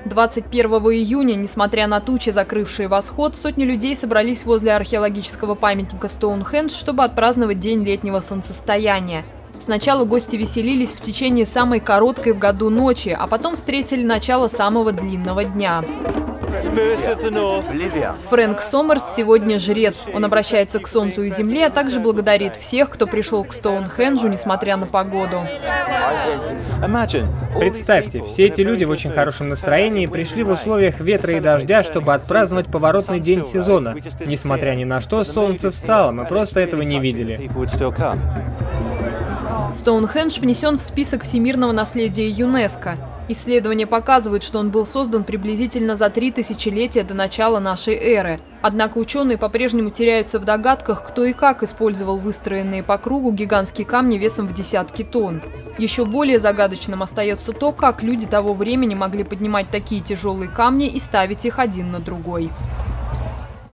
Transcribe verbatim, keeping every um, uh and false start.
двадцать первого июня, несмотря на тучи, закрывшие восход, сотни людей собрались возле археологического памятника Стоунхендж, чтобы отпраздновать день летнего солнцестояния. Сначала гости веселились в течение самой короткой в году ночи, а потом встретили начало самого длинного дня. Фрэнк Сомерс сегодня жрец. Он обращается к солнцу и земле, а также благодарит всех, кто пришел к Стоунхенджу, несмотря на погоду. Представьте, все эти люди в очень хорошем настроении пришли в условиях ветра и дождя, чтобы отпраздновать поворотный день сезона. Несмотря ни на что, солнце встало, мы просто этого не видели. Стоунхендж внесен в список всемирного наследия ЮНЕСКО. Исследования показывают, что он был создан приблизительно за три тысячелетия до начала нашей эры. Однако ученые по-прежнему теряются в догадках, кто и как использовал выстроенные по кругу гигантские камни весом в десятки тонн. Еще более загадочным остается то, как люди того времени могли поднимать такие тяжелые камни и ставить их один на другой.